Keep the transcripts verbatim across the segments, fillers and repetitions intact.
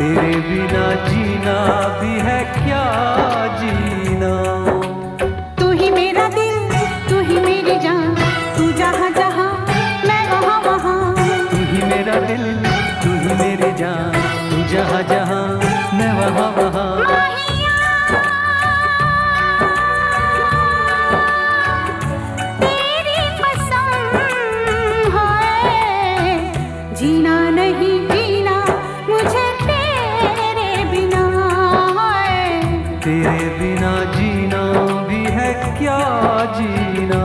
तेरे बिना जीना भी है क्या जीना। तू ही मेरा दिल, तू ही मेरी जान, तू जहाँ जहाँ मैं वहाँ वहाँ। तू ही मेरा दिल, तू ही मेरी जान, तू जहाँ जहाँ मैं वहाँ वहाँ। जीना नहीं जीना मुझे तेरे बिना है। तेरे बिना जीना भी है क्या जीना।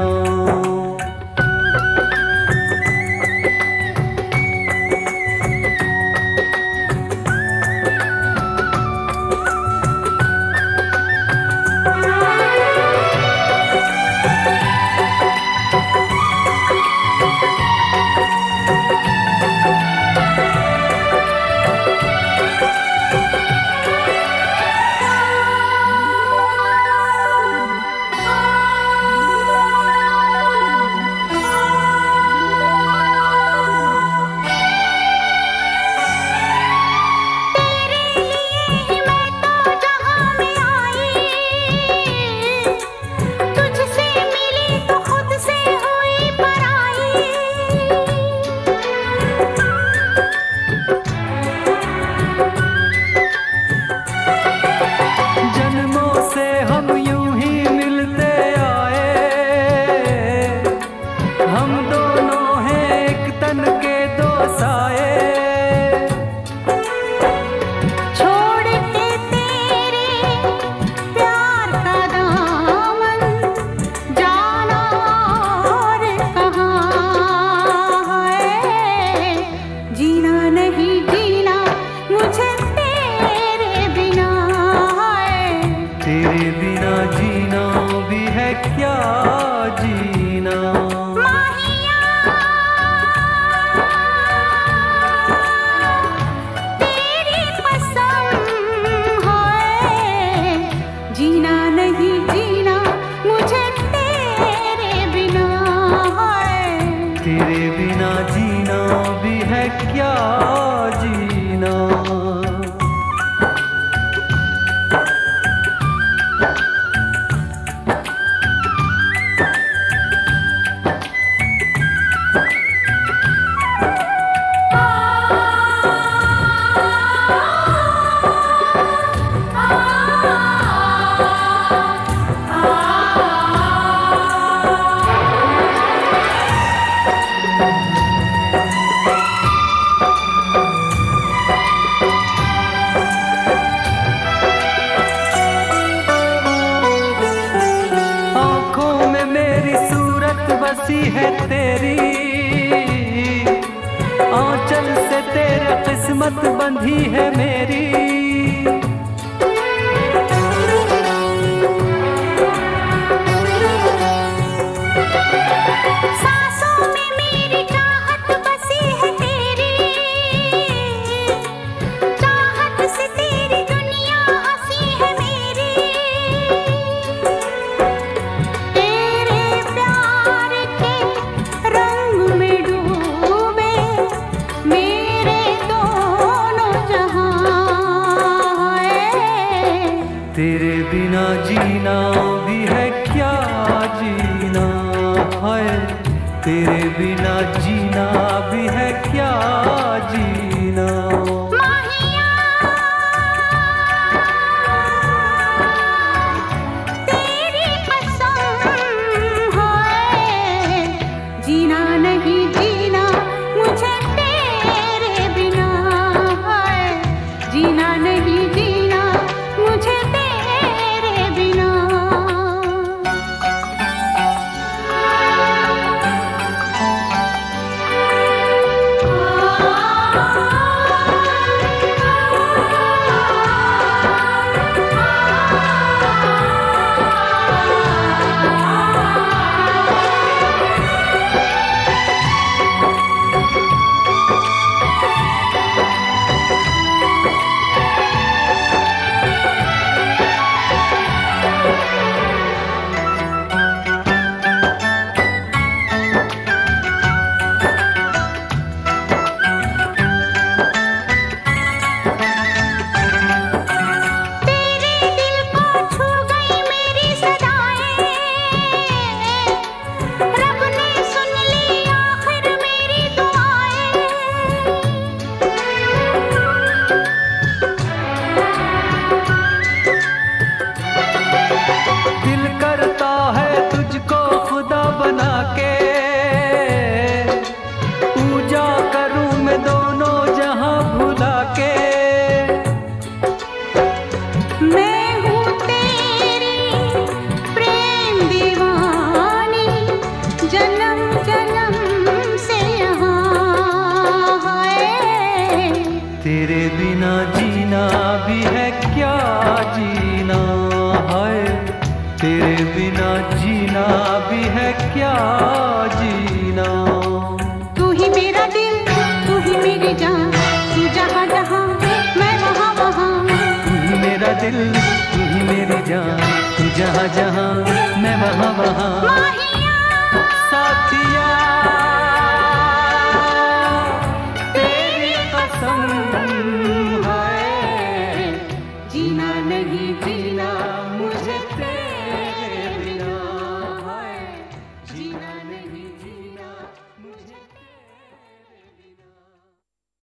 तेरे बिना जीना भी है क्या जीना। माहिया तेरी कसम है, जीना नहीं जीना मुझे तेरे बिना है। तेरे बिना जीना भी है क्या जीना। बसी है तेरी आंचल से, तेरे किस्मत बंधी है मेरी। सांसों में मेरी चाहत बसी है तेरी, चाहत से तेरी दुनिया हंसी है मेरी। तेरे प्यार के रंग में डूबे मेरे दोनों जहां है। तेरे बिना जीना भी है क्या जीना है। तेरे बिना जीना भी है क्या जीना। माहिया तेरी कसम है, जीना नहीं जीना मुझे तेरे बिना है। जीना नहीं जीना मुझे तेरे बिना। आ तेरे बिना जीना भी है क्या जीना है, तेरे बिना जीना भी है क्या जीना। तू ही मेरा दिल, तू ही मेरी जान, तू जहाँ जहाँ मैं वहाँ वहाँ। तू ही मेरा दिल, तू ही मेरी जान, तू जहाँ जहाँ मैं वहाँ वहाँ। माहिया साथिया तेरी कसम है, जीना नहीं जीना